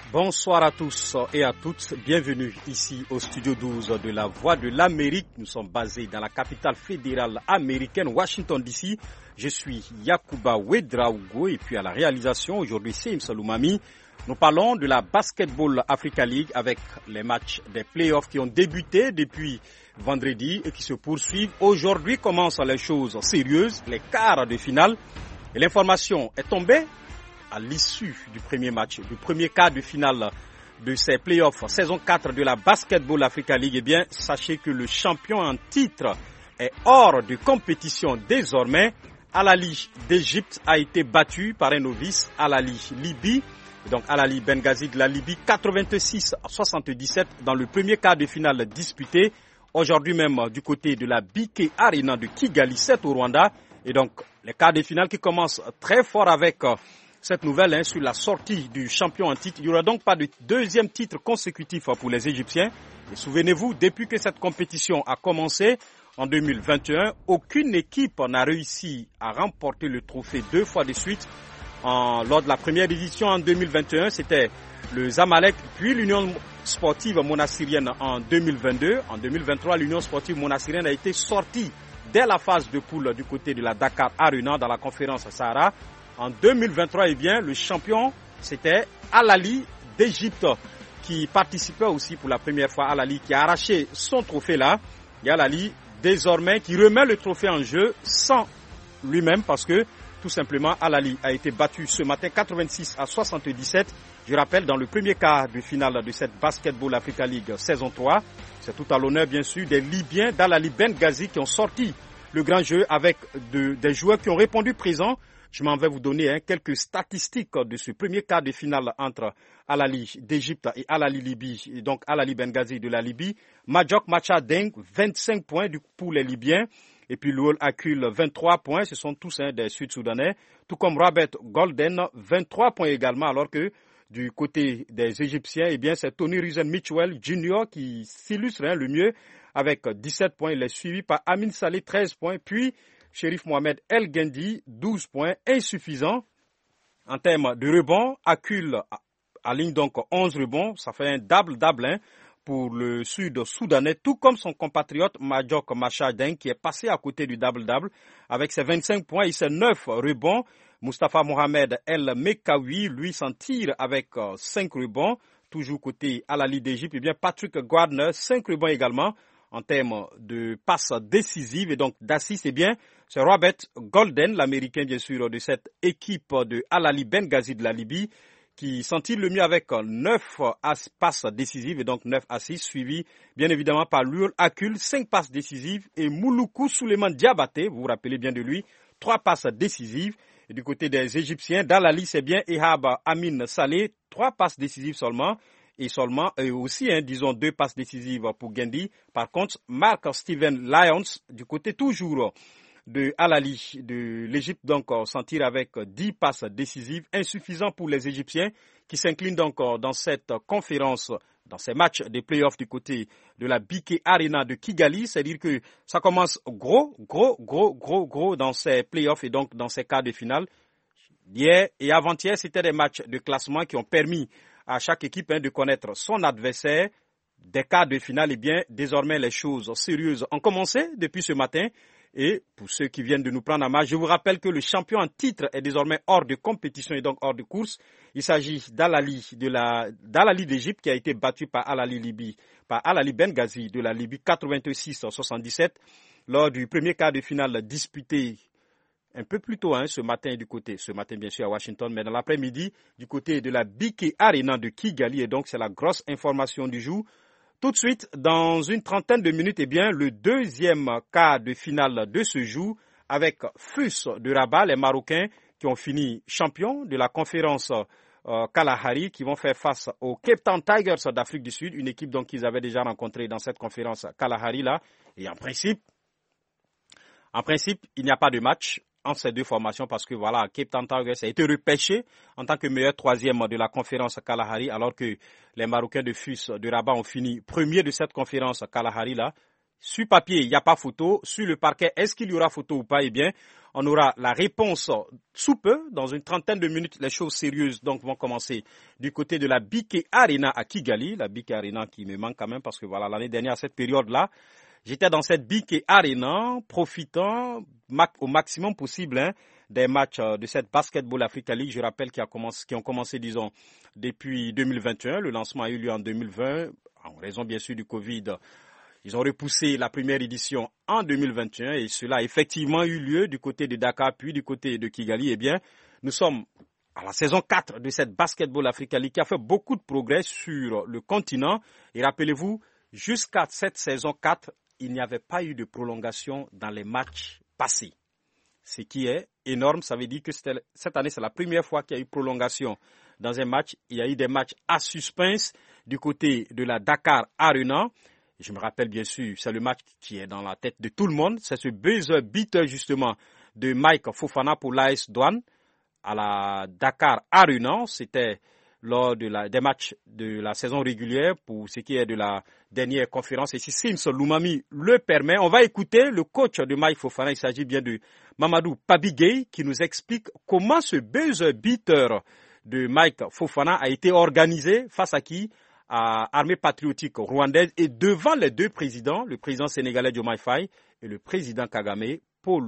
Bonsoir à tous et à toutes, bienvenue ici au studio 12 de la Voix de l'Amérique. Nous sommes basés dans la capitale fédérale américaine, Washington DC. Je suis Yacouba Ouedraogo et puis à la réalisation, aujourd'hui c'est Imsaloumami. Nous parlons de la Basketball Africa League avec les matchs des playoffs qui ont débuté depuis vendredi et qui se poursuivent. Aujourd'hui commencent les choses sérieuses, les quarts de finale. Et l'information est tombée à l'issue du premier match, du premier quart de finale de ces playoffs, saison 4 de la Basketball Africa League. Eh bien, sachez que le champion en titre est hors de compétition désormais. Al Ahly d'Égypte a été battu par un novice, Al Ahly Libye. Donc Al Ahly Benghazi de la Libye, 86-77 dans le premier quart de finale disputé. Aujourd'hui même du côté de la BK Arena de Kigali, c'est au Rwanda. Et donc les quarts de finale qui commencent très fort avec cette nouvelle sur la sortie du champion en titre. Il n'y aura donc pas de deuxième titre consécutif pour les Égyptiens. Et souvenez-vous, depuis que cette compétition a commencé en 2021, aucune équipe n'a réussi à remporter le trophée deux fois de suite. Lors de la première édition en 2021, c'était le Zamalek, puis l'Union sportive monastyrienne en 2022. En 2023, l'Union sportive monastyrienne a été sortie dès la phase de poule du côté de la Dakar Arena dans la conférence Sahara. En 2023, eh bien, le champion, c'était Al Ahly d'Égypte qui participait aussi pour la première fois. Al Ahly qui a arraché son trophée là. Et Al Ahly, désormais, qui remet le trophée en jeu sans lui-même parce que, tout simplement, Al Ahly a été battu ce matin 86-77. Je rappelle, dans le premier quart de finale de cette Basketball Africa League saison 3. C'est tout à l'honneur, bien sûr, des Libyens d'Al Ahly Benghazi qui ont sorti le grand jeu avec des joueurs qui ont répondu présents. Je m'en vais vous donner quelques statistiques de ce premier quart de finale entre Al Ahly d'Égypte et Al Ahly Libye, et donc Al Ahly Benghazi de la Libye. Majok Macha Deng, 25 points pour les Libyens. Et puis Louol Akul, 23 points, ce sont tous des Sud-Soudanais. Tout comme Robert Golden, 23 points également, alors que du côté des Égyptiens, eh bien, c'est Tony Ruzen Mitchell Jr. qui s'illustre le mieux avec 17 points. Il est suivi par Amin Saleh, 13 points. Puis Sherif Mohamed El Gendi, 12 points, insuffisant. En termes de rebonds, Akul aligne donc 11 rebonds, ça fait un double-double pour le Sud-Soudanais, tout comme son compatriote Majok Machadeng qui est passé à côté du double-double avec ses 25 points et ses 9 rebonds. Mustafa Mohamed El Mekawi, lui, s'en tire avec 5 rebonds, toujours côté Al Ahly d'Égypte. Et bien Patrick Gardner, 5 rebonds également. En termes de passes décisives et donc d'assists, eh bien, c'est Robert Golden, l'Américain bien sûr de cette équipe de Al Ahly Benghazi de la Libye, qui s'en tire le mieux avec 9 passes décisives et donc 9 assists, suivi bien évidemment par Louol Akul, 5 passes décisives, et Mouloukou Souleymane Diabaté, vous vous rappelez bien de lui, 3 passes décisives. Et du côté des Égyptiens, d'Al Ahly, c'est bien Ehab Amin Saleh, 3 passes décisives seulement. Et aussi, disons, 2 passes décisives pour Gendi. Par contre, Mark Steven Lyons, du côté toujours de Al Ahly de l'Égypte, donc s'en tire avec 10 passes décisives, insuffisant pour les Égyptiens qui s'inclinent donc dans cette conférence, dans ces matchs des playoffs du côté de la BK Arena de Kigali. C'est-à-dire que ça commence gros dans ces playoffs et donc dans ces quarts de finale. Hier et avant-hier, c'était des matchs de classement qui ont permis à chaque équipe de connaître son adversaire. Des quarts de finale, eh bien, désormais les choses sérieuses ont commencé depuis ce matin. Et pour ceux qui viennent de nous prendre en marche, je vous rappelle que le champion en titre est désormais hors de compétition et donc hors de course. Il s'agit d'Al Ahly d'Égypte qui a été battu par Al Ahly Libye, par Al Ahly Benghazi de la Libye 86-77 lors du premier quart de finale disputé un peu plus tôt ce matin bien sûr à Washington, mais dans l'après-midi du côté de la BK Arena de Kigali. Et donc c'est la grosse information du jour. Tout de suite, dans une trentaine de minutes, eh bien, le deuxième quart de finale de ce jour avec FUS de Rabat, les Marocains qui ont fini champions de la conférence Kalahari, qui vont faire face aux Cape Town Tigers d'Afrique du Sud, une équipe donc qu'ils avaient déjà rencontrée dans cette conférence Kalahari là. Et en principe, il n'y a pas de match entre ces deux formations parce que voilà, Cape Town Tigers a été repêché en tant que meilleur troisième de la conférence Kalahari alors que les Marocains de FUS de Rabat ont fini premier de cette conférence Kalahari là. sur papier, il n'y a pas photo. Sur le parquet, est-ce qu'il y aura photo ou pas? Eh bien, on aura la réponse sous peu. Dans une trentaine de minutes, les choses sérieuses donc vont commencer du côté de la BK Arena à Kigali. La BK Arena qui me manque quand même parce que voilà, l'année dernière, à cette période-là, j'étais dans cette BK Arena, profitant au maximum possible des matchs de cette Basketball Africa League. Je rappelle qui ont commencé, disons, depuis 2021. Le lancement a eu lieu en 2020, en raison bien sûr du Covid. Ils ont repoussé la première édition en 2021 et cela a effectivement eu lieu du côté de Dakar puis du côté de Kigali. Eh bien, nous sommes à la saison 4 de cette Basketball Africa League qui a fait beaucoup de progrès sur le continent. Et rappelez-vous, jusqu'à cette saison 4, il n'y avait pas eu de prolongation dans les matchs passés. Ce qui est énorme, ça veut dire que cette année, c'est la première fois qu'il y a eu prolongation dans un match. Il y a eu des matchs à suspense du côté de la Dakar Arena. Je me rappelle bien sûr, c'est le match qui est dans la tête de tout le monde. C'est ce buzzer beater justement de Mike Fofana pour l'AS Douane à la Dakar Arena. C'était lors des matchs de la saison régulière pour ce qui est de la dernière conférence. Et si Sims Loumami le permet, on va écouter le coach de Mike Fofana. Il s'agit bien de Mamadou Pabigay qui nous explique comment ce buzzer beater de Mike Fofana a été organisé face à qui? À Armée patriotique rwandaise et devant les deux présidents, le président sénégalais Diomaye Faye et le président Kagame,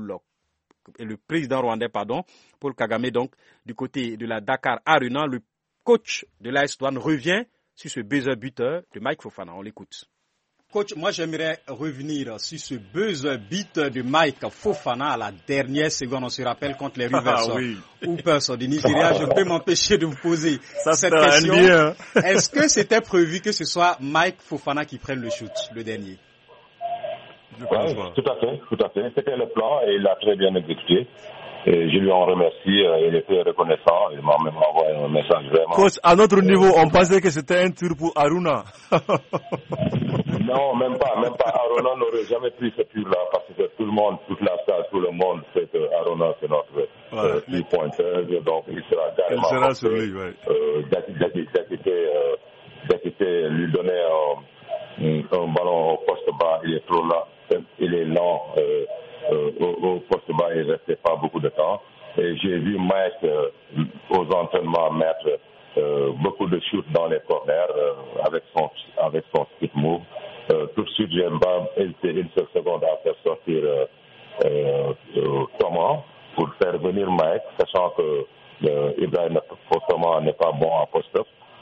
le président rwandais, Paul Kagame, donc, du côté de la Dakar Arena, le coach de l'AS Douane revient sur ce buzzer beater de Mike Fofana. On l'écoute. Coach, moi j'aimerais revenir sur ce buzzer beater de Mike Fofana à la dernière seconde. On se rappelle contre les Rivers Hoopers du Nigeria. Je ne peux m'empêcher de vous poser cette question. Est-ce que c'était prévu que ce soit Mike Fofana qui prenne le shoot, le dernier? Oui, tout à fait. C'était le plan et il l'a très bien exécuté. Et je lui en remercie, il était reconnaissant, il m'a même envoyé un message vraiment. Coach, à notre niveau, on pensait que c'était un tir pour Aruna. Non, même pas. Aruna n'aurait jamais pris ce tir-là parce que tout le monde, toute la salle, tout le monde sait que Aruna c'est notre 3-pointer, donc il sera carrément. Il sera sur lui, oui. D'Akité lui donner un ballon au poste bas, il est trop lent, il est lent. Au poste bas, il ne restait pas beaucoup de temps. Et j'ai vu Mike aux entraînements mettre beaucoup de shoots dans les corners avec son speed move. Tout de suite, j'ai pas hésité une seule seconde à faire sortir Thomas pour faire venir Mike, sachant que Ibrahim Thomas n'est pas bon à post-up.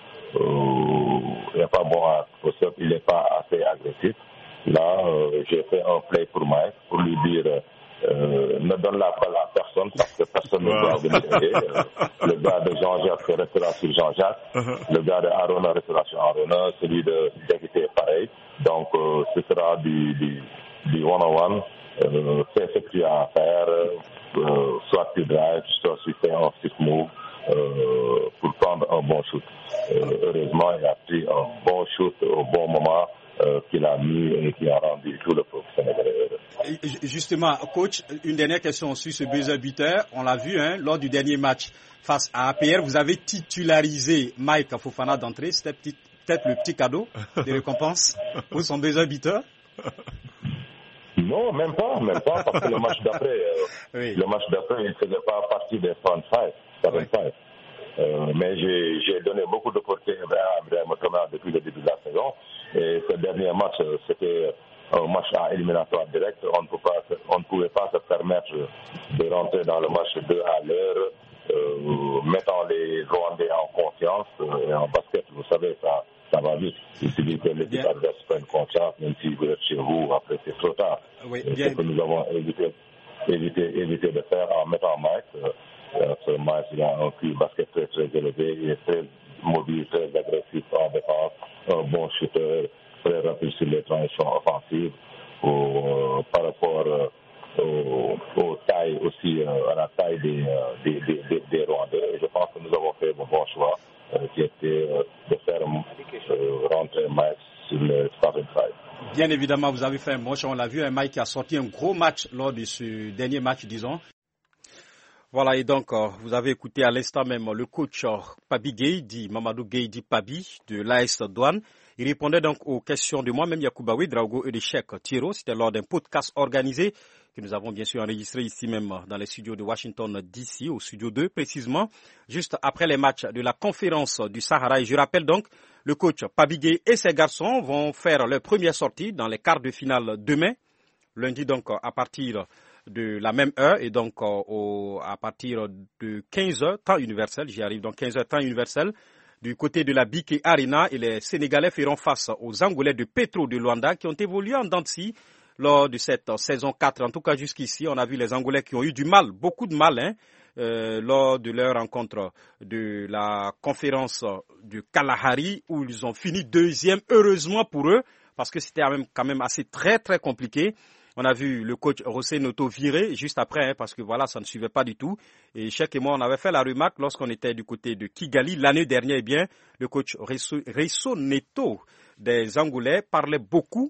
Il n'est pas bon à post-up, il n'est pas assez agressif. Là, j'ai fait un play pour Mike pour lui dire ne donne la balle à personne parce que personne ne doit venir aider. Le gars de Jean-Jacques restera sur Jean-Jacques. Le gars de Aruna restera sur Aruna. Celui de Degité est pareil. Donc, ce sera du one-on-one. Fais ce que tu as à faire. Soit tu drives, soit tu fais un stick move pour prendre un bon shoot. Heureusement, il a pris un bon shoot au bon moment. Qu'il a mis et qui a rendu tout le peuple sénégalais. Justement, coach, une dernière question sur ce buzzer beater. On l'a vu lors du dernier match face à APR, vous avez titularisé Mike Fofana d'entrée. C'était peut-être le petit cadeau de récompense pour son buzzer beater? Non, même pas, parce que le match d'après, il ne faisait pas partie des front five. Mais j'ai donné beaucoup d'opportunités à Ibrahim Thomas depuis le début de la saison. Et ce dernier match, c'était un match à éliminatoire direct. On ne pouvait pas se permettre de rentrer dans le match 2 à l'heure, mettant les Rwandais en confiance. Et en basket, vous savez, ça va vite. Il suffit que l'équipe adverse prenne confiance, même si vous êtes chez vous, après c'est trop tard. C'est ce que nous avons évité de faire en mettant Mike. Ce match, il a un QI basket très élevé, il est très mobile, très agressif en défense, un bon shooter, très rapide sur les transitions offensives, par rapport aux tailles aussi, à la taille des Rwandais. Je pense que nous avons fait le bon choix, qui était de faire rentrer Mike sur le starting five. Bien évidemment, vous avez fait un bon choix. On l'a vu, Mike qui a sorti un gros match lors de ce dernier match, disons. Voilà, et donc, vous avez écouté à l'instant même le coach Pabi Gueye, dit Mamadou Gueye, dit Pabi, de l'AS Douane. Il répondait donc aux questions de moi-même, Yacouba Ouedraogo, et de Cheikh Thiro. C'était lors d'un podcast organisé que nous avons bien sûr enregistré ici même dans les studios de Washington DC, au studio 2 précisément, juste après les matchs de la conférence du Sahara. Et je rappelle donc, le coach Pabi Gueye et ses garçons vont faire leur première sortie dans les quarts de finale demain, lundi donc à partir de la même heure et donc à partir de 15h, temps universel, j'y arrive donc 15h, temps universel, du côté de la BK Arena, et les Sénégalais feront face aux Angolais de Petro de Luanda qui ont évolué en dents de scie lors de cette saison 4. En tout cas, jusqu'ici, on a vu les Angolais qui ont eu du mal, beaucoup de mal, lors de leur rencontre de la conférence du Kalahari, où ils ont fini deuxième, heureusement pour eux, parce que c'était quand même assez très, très compliqué. On a vu le coach José Noto virer juste après, parce que voilà, ça ne suivait pas du tout. Et Cheikh et moi, on avait fait la remarque lorsqu'on était du côté de Kigali l'année dernière. Eh bien, le coach Resso Neto des Angolais parlait beaucoup,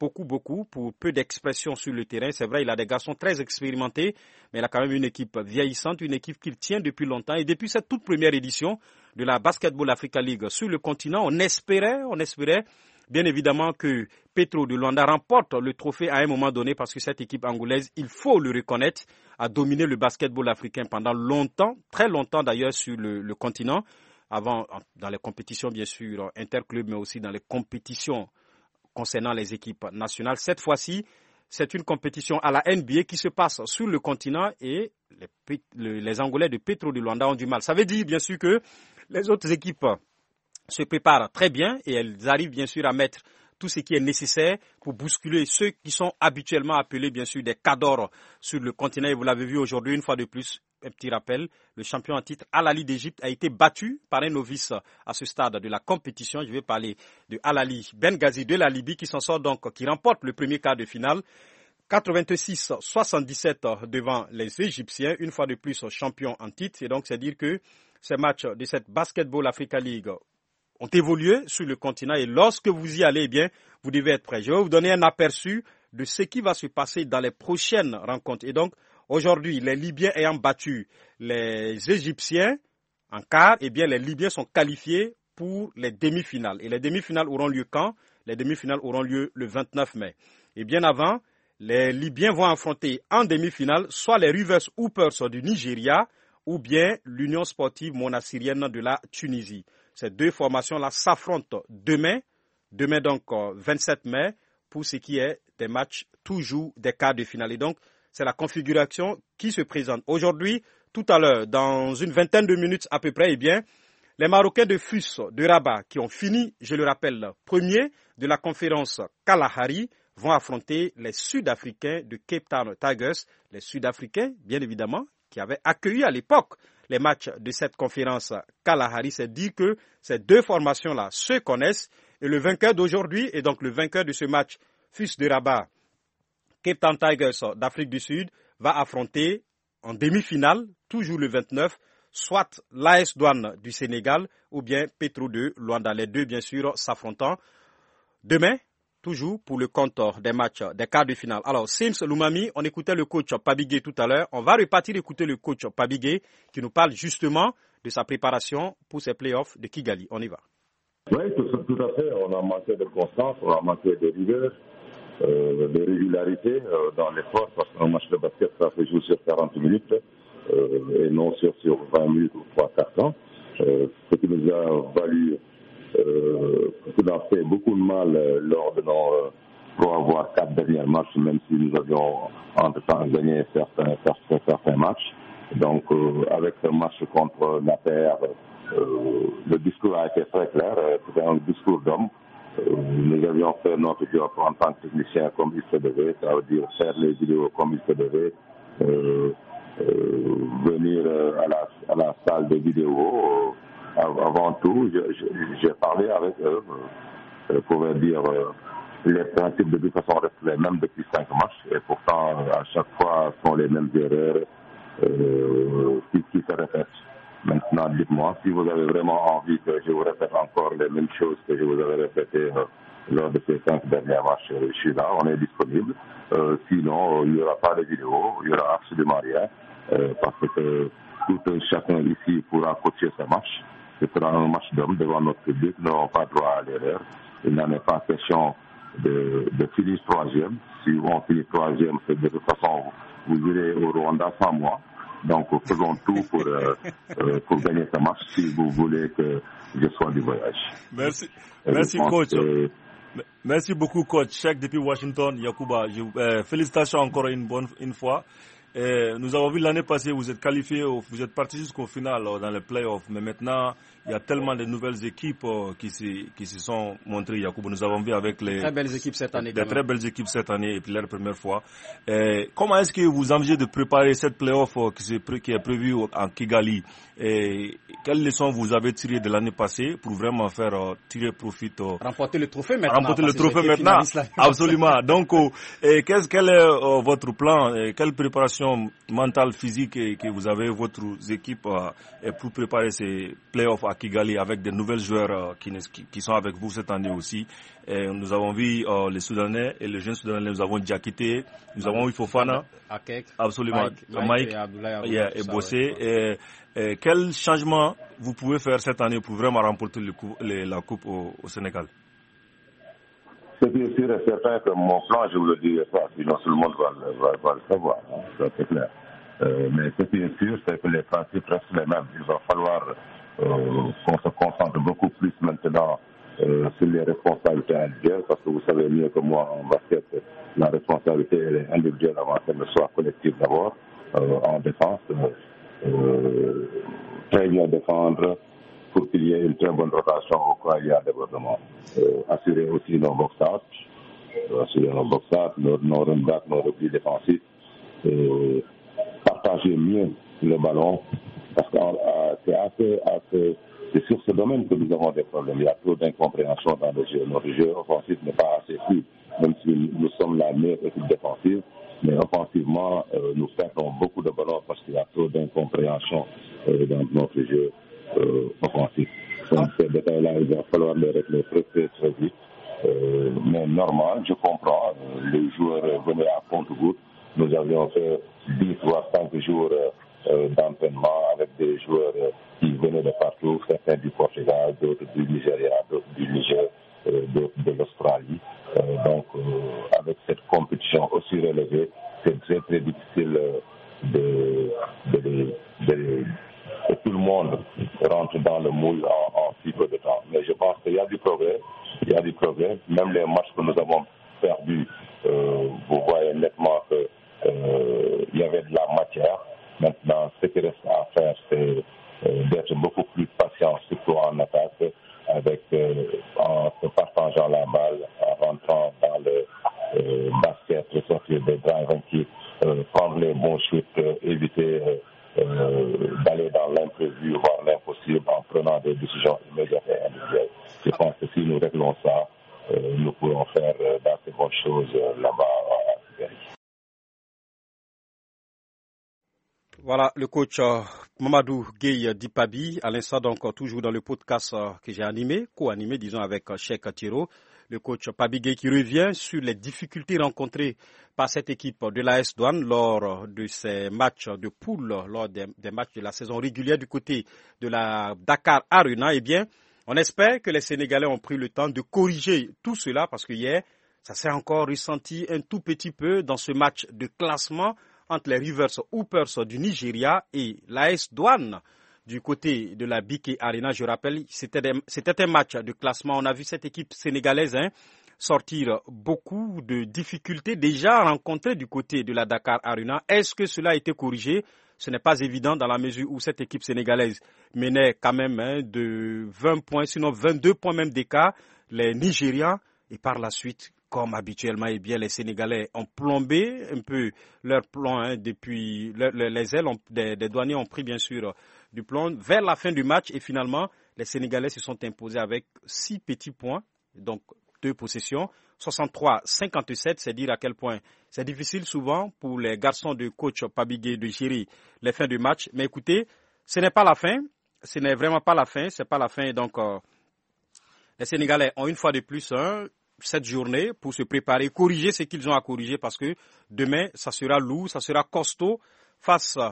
pour peu d'expressions sur le terrain. C'est vrai, il a des garçons très expérimentés, mais il a quand même une équipe vieillissante, une équipe qu'il tient depuis longtemps. Et depuis cette toute première édition de la Basketball Africa League sur le continent, on espérait bien évidemment que Petro de Luanda remporte le trophée à un moment donné, parce que cette équipe angolaise, il faut le reconnaître, a dominé le basketball africain pendant longtemps, très longtemps d'ailleurs sur le continent, avant dans les compétitions bien sûr interclubs, mais aussi dans les compétitions concernant les équipes nationales. Cette fois-ci, c'est une compétition à la NBA qui se passe sur le continent et les Angolais de Petro de Luanda ont du mal. Ça veut dire bien sûr que les autres équipes se préparent très bien et elles arrivent bien sûr à mettre tout ce qui est nécessaire pour bousculer ceux qui sont habituellement appelés bien sûr des cadors sur le continent. Et vous l'avez vu aujourd'hui une fois de plus, un petit rappel, le champion en titre Al Ahly d'Égypte a été battu par un novice à ce stade de la compétition. Je vais parler de Al Ahly Benghazi de la Libye qui s'en sort donc, qui remporte le premier quart de finale. 86-77 devant les Égyptiens, une fois de plus champion en titre. Et donc c'est dire que ces matchs de cette Basketball Africa League ont évolué sur le continent et lorsque vous y allez, eh bien, vous devez être prêt. Je vais vous donner un aperçu de ce qui va se passer dans les prochaines rencontres. Et donc, aujourd'hui, les Libyens ayant battu les Égyptiens en quart, eh bien, les Libyens sont qualifiés pour les demi-finales. Et les demi-finales auront lieu quand? Les demi-finales auront lieu le 29 mai. Et bien avant, les Libyens vont affronter en demi-finale soit les Rivers Hoopers du Nigeria ou bien l'Union sportive monassirienne de la Tunisie. Ces deux formations-là s'affrontent demain donc 27 mai, pour ce qui est des matchs toujours des quarts de finale. Et donc, c'est la configuration qui se présente. Aujourd'hui, tout à l'heure, dans une vingtaine de minutes à peu près, eh bien, les Marocains de FUS de Rabat, qui ont fini, je le rappelle, premier de la conférence Kalahari, vont affronter les Sud-Africains de Cape Town Tigers. Les Sud-Africains, bien évidemment, qui avaient accueilli à l'époque les matchs de cette conférence Kalahari. C'est dire que ces deux formations-là se connaissent et le vainqueur d'aujourd'hui et donc le vainqueur de ce match FUS de Rabat, Cape Town Tigers d'Afrique du Sud, va affronter en demi-finale, toujours le 29, soit l'AS Douane du Sénégal ou bien Petro de Luanda. Les deux, bien sûr, s'affrontant demain, toujours pour le compte des matchs des quarts de finale. Alors, Sims Loumami, on écoutait le coach Pabi Gueye tout à l'heure. On va repartir écouter le coach Pabi Gueye qui nous parle justement de sa préparation pour ces playoffs de Kigali. On y va. Oui, tout à fait. On a manqué de constance, on a manqué de rigueur, de régularité dans l'effort, parce qu'un match de basket, ça se joue sur 40 minutes et non sur 20 minutes ou 3-4 ans. Ce qui nous a valu qui nous a fait beaucoup de mal lors de nos 3 voire 4 derniers matchs, même si nous avions entre-temps gagné certains matchs. Donc, avec ce match contre l'APR, le discours a été très clair. C'était un discours d'homme. Nous avions fait notre job en tant que technicien comme il se devait, ça veut dire faire les vidéos comme il se devait, venir à la salle de vidéo. Avant tout, j'ai parlé avec eux. Je pouvais dire les principes de toute façon restent les mêmes depuis 5 matchs et pourtant à chaque fois sont les mêmes erreurs qui se répètent. Maintenant, dites-moi si vous avez vraiment envie que je vous répète encore les mêmes choses que je vous avais répétées lors de ces 5 derniers matchs. Je suis là, on est disponible. Sinon, il n'y aura pas de vidéo, il n'y aura absolument rien. parce que tout chacun ici pourra coacher ce match. Ce sera un match d'hommes devant notre public. Nous n'avons pas droit à l'erreur. Il n'en est pas question de finir troisième. Si on finit troisième, c'est de toute façon, vous irez au Rwanda sans moi. Donc, faisons tout pour gagner ce match si vous voulez que je sois du voyage. Merci, coach. Merci beaucoup, coach. Cheikh depuis Washington, Yacouba. Félicitations encore une fois. Nous avons vu l'année passée, vous êtes qualifié, vous êtes parti jusqu'au final dans les playoffs. Mais maintenant, il y a tellement de nouvelles équipes qui se sont montrées, Yacouba. Nous avons vu avec les très belles équipes cette année. Des très belles équipes cette année et puis leur première fois. Comment est-ce que vous envisagez de préparer cette playoff qui est prévue en Kigali? Quelles leçons vous avez tirées de l'année passée pour vraiment faire tirer profit? Remporter le trophée maintenant. Absolument. Donc, quel est votre plan? Quelle préparation mentale, physique que vous avez votre équipe pour préparer ces playoffs à Kigali avec des nouvelles joueurs qui sont avec vous cette année aussi? Nous avons vu les Soudanais et les jeunes Soudanais, nous avons Diakité, nous avons eu Fofana, absolument, Mike et Bossé. Quel changement vous pouvez faire cette année pour vraiment remporter la Coupe au Sénégal? C'est bien sûr et certain que mon plan, je vous le dirai pas, sinon tout le monde va le savoir, hein, ça c'est clair. Mais ce qui est sûr, c'est que les principes restent les mêmes. Il va falloir qu'on se concentre beaucoup plus maintenant sur les responsabilités individuelles, parce que vous savez mieux que moi en basket, la responsabilité elle est individuelle avant qu'elle ne soit collective d'abord. En défense, très bien défendre pour qu'il y ait une très bonne rotation au cas où il y a développement. Assurer aussi nos box-out, nos run-back, nos replis défensifs, partager mieux le ballon, parce que c'est sur ce domaine que nous avons des problèmes. Il y a trop d'incompréhension dans le jeu. Notre jeu offensif n'est pas assez fluide, même si nous sommes la meilleure équipe défensive. Mais offensivement, nous perdons beaucoup de ballons parce qu'il y a trop d'incompréhension dans notre jeu offensif. Donc ces détails-là, il va falloir les régler très vite. Mais normal, je comprends, les joueurs venaient à compte-gouttes. Nous avions fait 10 voire 5 jours d'entraînement avec des joueurs qui venaient de partout, certains du Portugal, d'autres du Nigeria, d'autres du Niger, d'autres de l'Australie. Donc, avec cette compétition aussi relevée, c'est très difficile que tout le monde rentre dans le moule en si peu de temps. Mais je pense qu'il y a du progrès. Même les matchs que nous avons perdus, vous voyez nettement qu'il y avait de la matière. Maintenant, ce qui reste à faire, c'est d'être beaucoup plus patient, surtout en attaque, en se partageant la balle, en rentrant dans le basket, ressortir des drive and kick, prendre les bons shoots, éviter d'aller dans l'imprévu, voire l'impossible, en prenant des décisions immédiates et individuelles. Je pense que si nous réglons ça, nous pourrons faire d'assez bonnes choses là-bas à Kigali. Voilà le coach Mamadou Gueye Dipabi, à l'instant donc toujours dans le podcast que j'ai animé, co-animé disons avec Cheikh Tiro, le coach Pabi Gueye qui revient sur les difficultés rencontrées par cette équipe de l'AS Douanes lors de ces matchs de poule, lors des matchs de la saison régulière du côté de la Dakar Arena. Eh bien, on espère que les Sénégalais ont pris le temps de corriger tout cela parce que hier, ça s'est encore ressenti un tout petit peu dans ce match de classement entre les Rivers Hoopers du Nigeria et l'AS Douanes du côté de la BK Arena. Je rappelle, c'était un match de classement. On a vu cette équipe sénégalaise sortir beaucoup de difficultés déjà rencontrées du côté de la Dakar Arena. Est-ce que cela a été corrigé? Ce n'est pas évident dans la mesure où cette équipe sénégalaise menait quand même de 20 points, sinon 22 points même d'écart, les Nigérians. Et par la suite, comme habituellement, eh bien, les Sénégalais ont plombé un peu leur plomb depuis les ailes des douaniers ont pris bien sûr du plomb vers la fin du match et finalement les Sénégalais se sont imposés avec 6 petits points, donc 2 possessions, 63-57, c'est dire à quel point c'est difficile souvent pour les garçons de coach Pabigué de gérer les fins du match. Mais écoutez, ce n'est pas la fin, ce n'est vraiment pas la fin, c'est pas la fin. Donc les Sénégalais ont une fois de plus cette journée pour se préparer, corriger ce qu'ils ont à corriger parce que demain, ça sera lourd, ça sera costaud face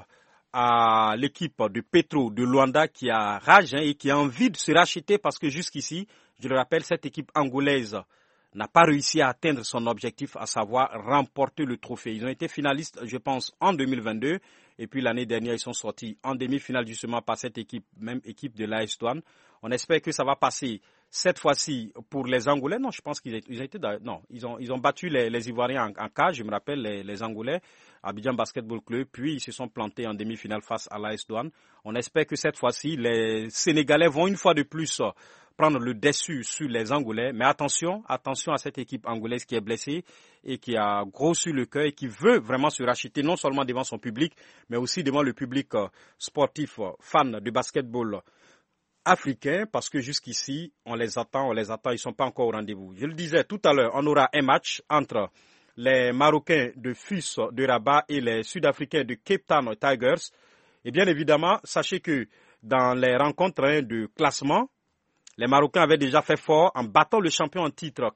à l'équipe de Petro de Luanda qui a rage et qui a envie de se racheter parce que jusqu'ici, je le rappelle, cette équipe angolaise n'a pas réussi à atteindre son objectif, à savoir remporter le trophée. Ils ont été finalistes, je pense, en 2022. Et puis l'année dernière, ils sont sortis en demi-finale justement par cette équipe, même équipe de l'AS Douanes. On espère que ça va passer cette fois-ci pour les Angolais. Non, je pense ils ont battu les Ivoiriens en cage, je me rappelle, les Angolais, Abidjan Basketball Club. Puis ils se sont plantés en demi-finale face à l'AS Douanes. On espère que cette fois-ci, les Sénégalais vont une fois de plus prendre le dessus sur les Angolais. Mais attention à cette équipe angolaise qui est blessée et qui a gros sur le cœur et qui veut vraiment se racheter, non seulement devant son public, mais aussi devant le public sportif, fan de basketball africain, parce que jusqu'ici, on les attend, ils ne sont pas encore au rendez-vous. Je le disais tout à l'heure, on aura un match entre les Marocains de FUS de Rabat et les Sud-Africains de Cape Town Tigers. Et bien évidemment, sachez que dans les rencontres de classement, les Marocains avaient déjà fait fort en battant le champion en titre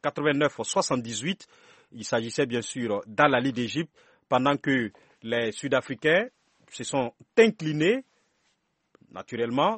89-78. Il s'agissait bien sûr d'Al Ahly d'Égypte, pendant que les Sud-Africains se sont inclinés, naturellement,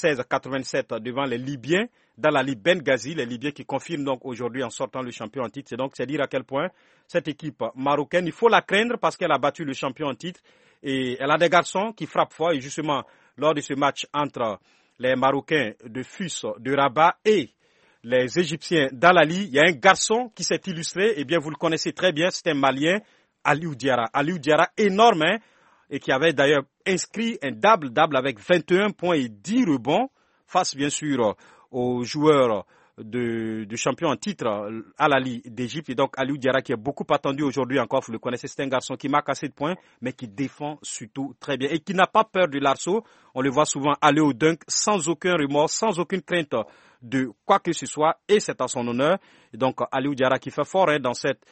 76-87 devant les Libyens d'Al Ahly Benghazi, les Libyens qui confirment donc aujourd'hui en sortant le champion en titre. C'est dire à quel point cette équipe marocaine, il faut la craindre parce qu'elle a battu le champion en titre et elle a des garçons qui frappent fort. Et justement, lors de ce match entre les Marocains de FUS de Rabat et les Égyptiens d'Al Ahly, il y a un garçon qui s'est illustré, et bien vous le connaissez très bien, c'est un Malien, Aliou Diarra. Aliou Diarra, énorme, hein, et qui avait d'ailleurs inscrit un double avec 21 points et 10 rebonds, face bien sûr aux joueurs de champion en titre Al Ahly d'Égypte. Et donc Aliou Diarra qui est beaucoup attendu aujourd'hui encore, vous le connaissez, c'est un garçon qui marque assez de points, mais qui défend surtout très bien et qui n'a pas peur du larceau. On le voit souvent aller au dunk sans aucun remords, sans aucune crainte de quoi que ce soit, et c'est à son honneur. Et donc Aliou Diarra qui fait fort dans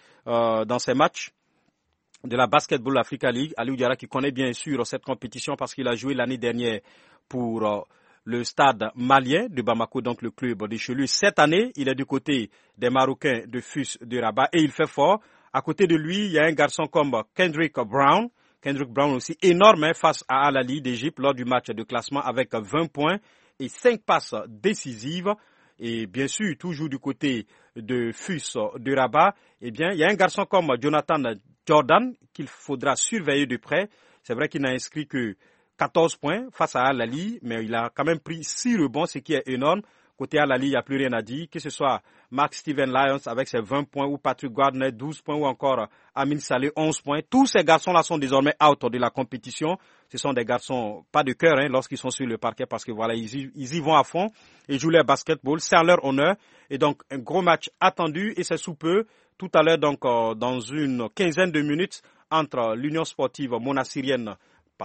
ces matchs de la Basketball Africa League. Aliou Diarra qui connaît bien sûr cette compétition parce qu'il a joué l'année dernière pour le stade malien de Bamako, donc le club de Chelu. Cette année, il est du côté des Marocains de FUS de Rabat et il fait fort. À côté de lui, il y a un garçon comme Kendrick Brown. Kendrick Brown aussi énorme face à Al Ahly d'Égypte lors du match de classement avec 20 points et 5 passes décisives. Et bien sûr, toujours du côté de FUS de Rabat, eh bien, il y a un garçon comme Jonathan Jordan qu'il faudra surveiller de près. C'est vrai qu'il n'a inscrit que 14 points face à Al Ahly, mais il a quand même pris 6 rebonds, ce qui est énorme. Côté Al Ahly, il n'y a plus rien à dire, que ce soit Mark Steven Lyons avec ses 20 points, ou Patrick Gardner, 12 points, ou encore Amin Saleh, 11 points. Tous ces garçons-là sont désormais out de la compétition. Ce sont des garçons pas de cœur lorsqu'ils sont sur le parquet parce que voilà, ils y vont à fond et jouent leur basketball. C'est en leur honneur. Et donc, un gros match attendu et c'est sous peu. Tout à l'heure, donc, dans une quinzaine de minutes, entre l'Union sportive monassirienne,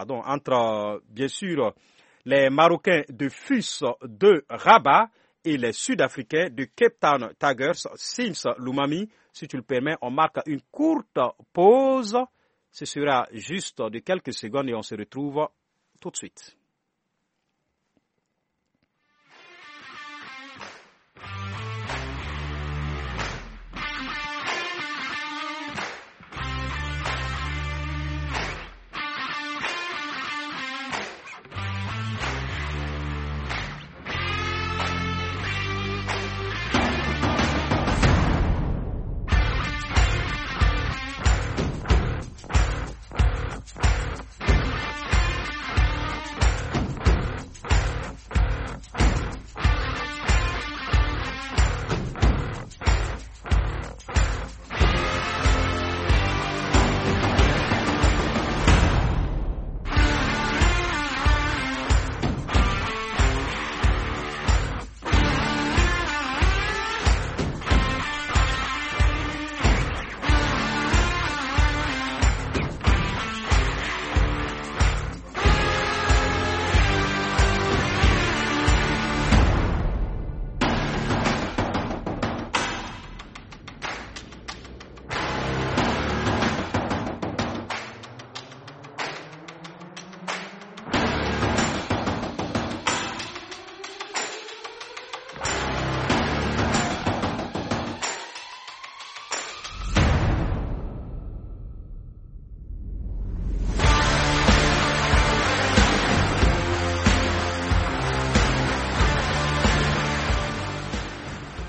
entre, bien sûr, les Marocains de FUS de Rabat et les Sud-Africains de Cape Town Tigers. Sims Loumami, si tu le permets, on marque une courte pause. Ce sera juste de quelques secondes et on se retrouve tout de suite.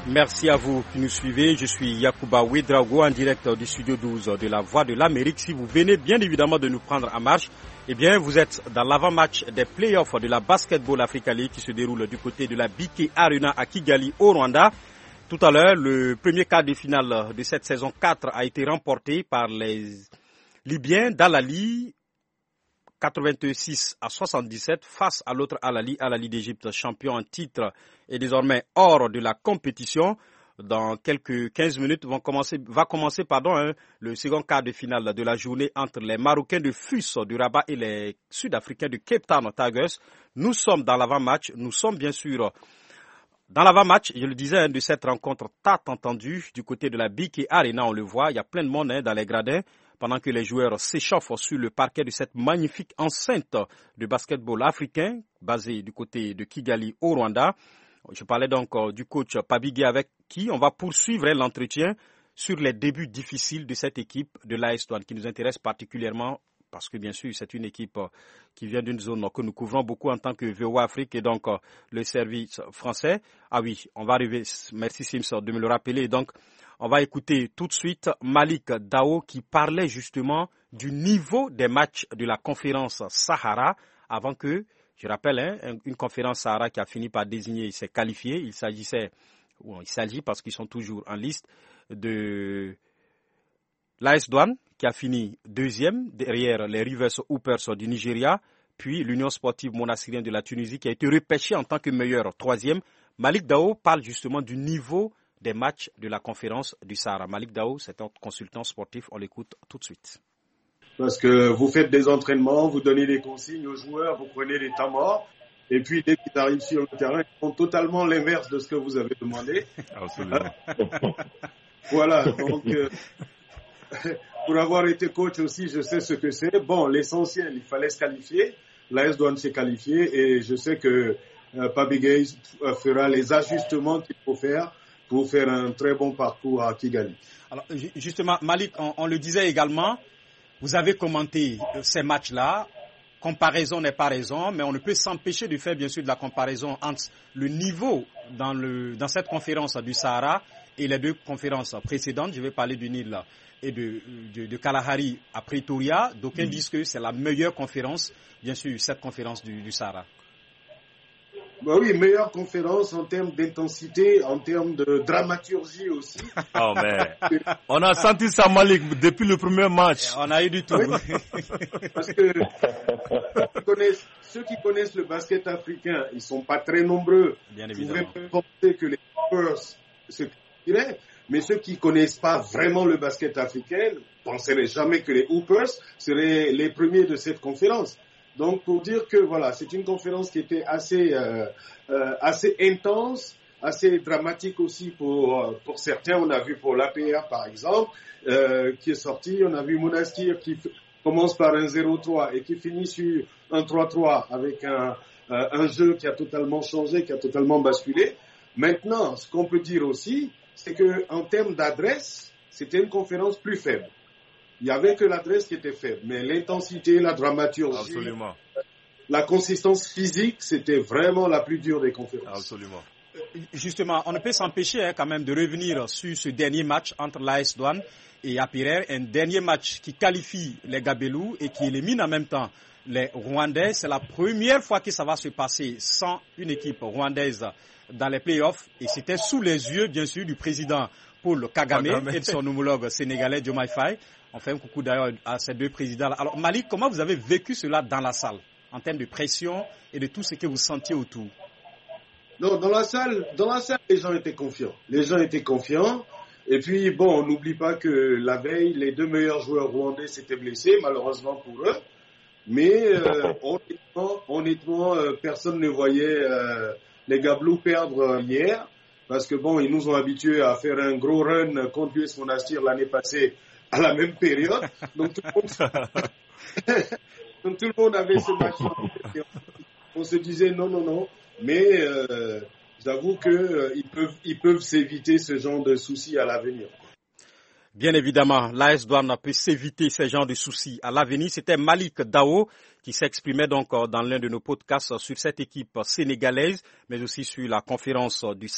Merci à vous qui nous suivez. Je suis Yacouba Ouedraogo en direct du studio 12 de la Voix de l'Amérique. Si vous venez bien évidemment de nous prendre en marche, eh bien vous êtes dans l'avant-match des playoffs de la Basketball Africa League qui se déroule du côté de la BK Arena à Kigali au Rwanda. Tout à l'heure, le premier quart de finale de cette saison 4 a été remporté par les Libyens d'Al-Ahly 86-77 face à l'autre Al-Ahly d'Égypte, champion en titre et désormais hors de la compétition. Dans quelques 15 minutes va commencer le second quart de finale de la journée entre les Marocains de FUS du Rabat et les Sud-Africains de Cape Town Tigers. Nous sommes dans l'avant-match, nous sommes bien sûr dans l'avant-match, je le disais, de cette rencontre tant entendue du côté de la BK Arena, on le voit, il y a plein de monde dans les gradins pendant que les joueurs s'échauffent sur le parquet de cette magnifique enceinte de basketball africain basée du côté de Kigali au Rwanda. Je parlais donc du coach Pabigé avec qui on va poursuivre l'entretien sur les débuts difficiles de cette équipe de l'AS Douanes qui nous intéresse particulièrement parce que bien sûr c'est une équipe qui vient d'une zone que nous couvrons beaucoup en tant que VOA Afrique et donc le service français. Ah oui, on va arriver, merci Sims de me le rappeler. Donc on va écouter tout de suite Malik Dao qui parlait justement du niveau des matchs de la conférence Sahara avant que, je rappelle, une conférence Sahara qui a fini par désigner ses qualifiés. Il s'agit parce qu'ils sont toujours en liste de l'AS Douanes qui a fini deuxième derrière les Rivers Hoopers du Nigeria, puis l'Union sportive monastirien de la Tunisie qui a été repêché en tant que meilleur troisième. Malik Dao parle justement du niveau des matchs de la conférence du Sahara. Malik Dao, c'est un consultant sportif, on l'écoute tout de suite. Parce que vous faites des entraînements, vous donnez des consignes aux joueurs, vous prenez des temps morts, et puis dès qu'ils arrivent sur le terrain, ils font totalement l'inverse de ce que vous avez demandé. Absolument. Voilà, donc pour avoir été coach aussi, je sais ce que c'est. Bon, l'essentiel, il fallait se qualifier. L'AS Douanes s'est qualifié et je sais que Pabigé fera les ajustements qu'il faut faire pour faire un très bon parcours à Kigali. Alors, justement, Malik, on le disait également, vous avez commenté ces matchs-là. Comparaison n'est pas raison, mais on ne peut s'empêcher de faire bien sûr de la comparaison entre le niveau dans cette conférence du Sahara et les deux conférences précédentes. Je vais parler du Nil et de Kalahari à Pretoria. D'aucuns disent que c'est la meilleure conférence, bien sûr, cette conférence du Sahara. Bah oui, meilleure conférence en termes d'intensité, en termes de dramaturgie aussi. Oh, mais on a senti ça, Malik, depuis le premier match. On a eu du tout. Parce que ceux qui connaissent le basket africain, ils sont pas très nombreux. Bien évidemment. Vous pouvez penser que les Hoopers se qualifieraient, mais ceux qui connaissent pas vraiment le basket africain ne penseraient jamais que les Hoopers seraient les premiers de cette conférence. Donc, pour dire que voilà, c'est une conférence qui était assez intense, assez dramatique aussi pour certains. On a vu pour l'APR, par exemple, qui est sorti. On a vu Monastir qui commence par un 0-3 et qui finit sur un 3-3 avec un jeu qui a totalement changé, qui a totalement basculé. Maintenant, ce qu'on peut dire aussi, c'est qu'en termes d'adresse, c'était une conférence plus faible. Il n'y avait que l'adresse qui était faible, mais l'intensité, la dramaturgie, absolument, la consistance physique, c'était vraiment la plus dure des conférences. Absolument. Justement, on ne peut s'empêcher quand même de revenir sur ce dernier match entre l'AS Douanes et Apirer, un dernier match qui qualifie les Gabelous et qui élimine en même temps les Rwandais. C'est la première fois que ça va se passer sans une équipe rwandaise dans les playoffs et c'était sous les yeux, bien sûr, du président Paul Kagame et de son homologue sénégalais Diomaye Faye. On fait un coucou d'ailleurs à ces deux présidents-là. Alors Malik, comment vous avez vécu cela dans la salle, en termes de pression et de tout ce que vous sentiez autour? Non, dans la salle, les gens étaient confiants. Et puis, bon, on n'oublie pas que la veille, les deux meilleurs joueurs rwandais s'étaient blessés, malheureusement pour eux. Mais honnêtement, personne ne voyait les Gabelous perdre hier. Parce que bon, ils nous ont habitués à faire un gros run contre l'US Monastir l'année passée à la même période. Donc tout le monde avait ce match. On se disait non. Mais j'avoue qu'ils peuvent s'éviter ce genre de soucis à l'avenir. Bien évidemment, l'AS Douanes peut s'éviter ce genre de soucis à l'avenir. C'était Malik Dao qui s'exprimait donc dans l'un de nos podcasts sur cette équipe sénégalaise, mais aussi sur la conférence du